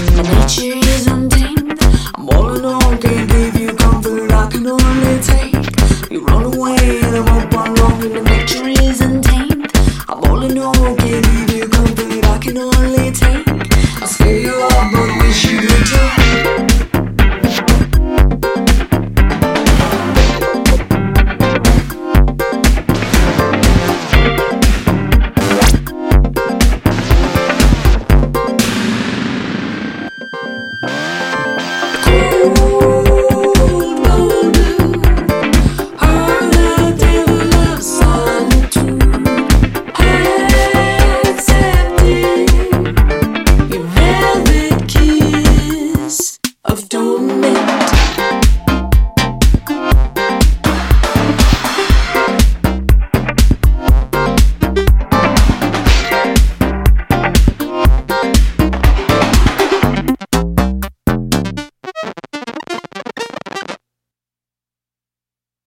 My nature is untamed. I'm all in all, can't give you comfort. I can only take. You run away and I'm up on long. My nature is untamed. I'm all in all, can't give you comfort. I can only take. I'll scare you off, but wish you'd return. Cool.